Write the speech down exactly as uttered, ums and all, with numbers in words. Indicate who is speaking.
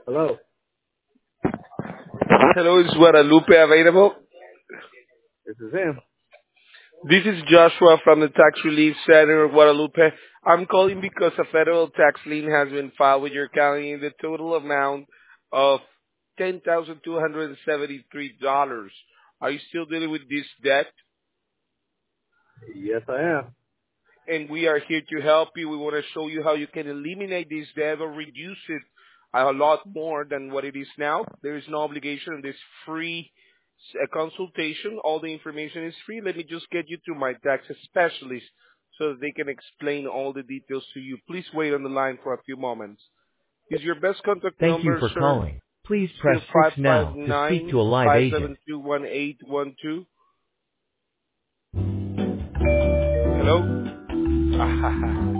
Speaker 1: Hello.
Speaker 2: Hello, is Guadalupe available?
Speaker 1: This is him.
Speaker 2: This is Joshua from the Tax Relief Center of Guadalupe. I'm calling because a federal tax lien has been filed with your county in the total amount of ten thousand two hundred seventy-three dollars. Are you still dealing with this debt?
Speaker 1: Yes, I am.
Speaker 2: And we are here to help you. We want to show you how you can eliminate this debt or reduce it a lot more than what it is now. There is no obligation. This free s- a consultation. All the information is free. Let me just get you to my tax specialist so that they can explain all the details to you. Please wait on the line for a few moments. Is your best contact
Speaker 1: Thank you
Speaker 2: number,
Speaker 1: for
Speaker 2: sir,
Speaker 1: calling. Please press
Speaker 2: still
Speaker 1: six
Speaker 2: five five
Speaker 1: now to speak to
Speaker 2: nine
Speaker 1: a live
Speaker 2: five
Speaker 1: agent.
Speaker 2: seven two one eight one two? Hello?